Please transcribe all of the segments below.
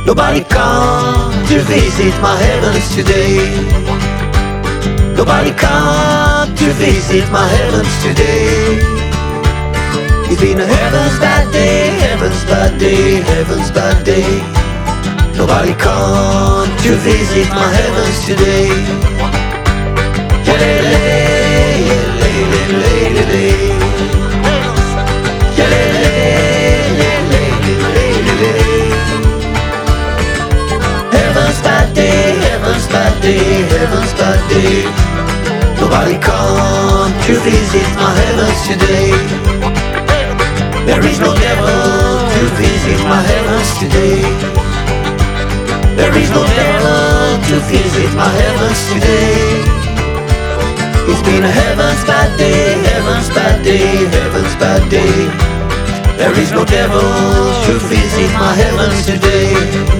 Nobody come to visit my heavens today. Nobody come to visit my heavens today. It's been a heavens bad day, heavens bad day, heavens bad day. Nobody come to visit my heavens today. Heavens bad day, heavens bad day, heavens bad day. Nobody come to visit my heavens today. There is no devil to visit my heavens today. There is no devil to visit my heavens today. It's been a heavens bad day, heavens bad day, heavens bad day. There is no devil to visit my heavens today.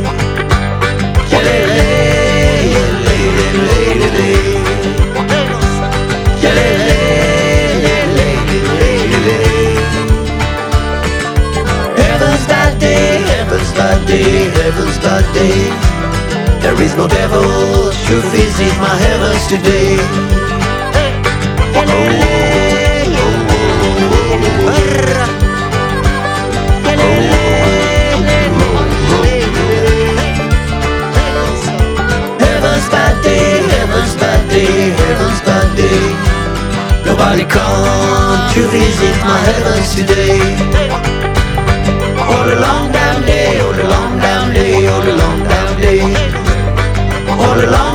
Heavens bad day, heavens bad day, heavens bad day. There is no devil to visit my heavens today. Heavens bad day, heavens bad day, heavens bad day. Nobody come to visit my heavens today. All a long damn day, all a long damn day, all a long damn day. All a long